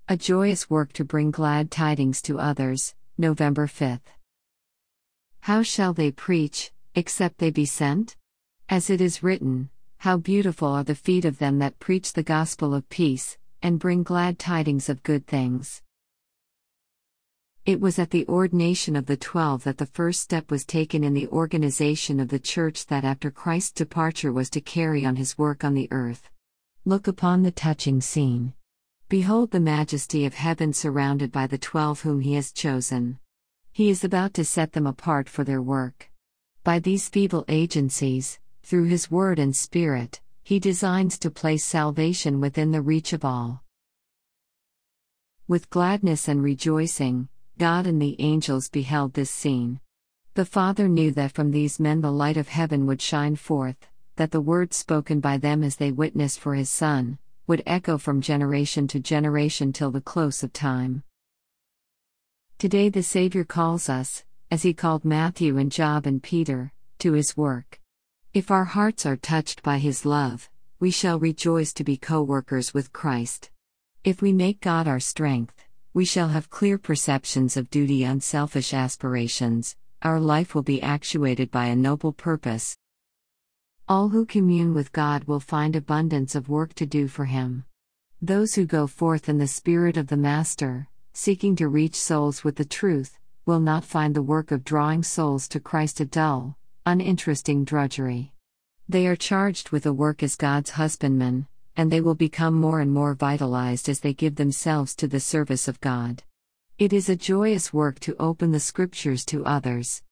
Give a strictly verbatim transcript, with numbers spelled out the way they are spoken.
A joyous work to bring glad tidings to others, November fifth. How shall they preach, except they be sent? As it is written, how beautiful are the feet of them that preach the gospel of peace, and bring glad tidings of good things. It was at the ordination of the Twelve that the first step was taken in the organization of the Church that after Christ's departure was to carry on his work on the earth. Look upon the touching scene. Behold the majesty of heaven surrounded by the twelve whom he has chosen. He is about to set them apart for their work. By these feeble agencies, through his word and spirit, he designs to place salvation within the reach of all. With gladness and rejoicing, God and the angels beheld this scene. The Father knew that from these men the light of heaven would shine forth, that the words spoken by them as they witnessed for his Son would echo from generation to generation till the close of time. Today the Savior calls us, as he called Matthew and Job and Peter, to his work. If our hearts are touched by his love, we shall rejoice to be co-workers with Christ. If we make God our strength, we shall have clear perceptions of duty, unselfish aspirations. Our life will be actuated by a noble purpose. All who commune with God will find abundance of work to do for him. Those who go forth in the spirit of the Master, seeking to reach souls with the truth, will not find the work of drawing souls to Christ a dull, uninteresting drudgery. They are charged with a work as God's husbandmen, and they will become more and more vitalized as they give themselves to the service of God. It is a joyous work to open the Scriptures to others.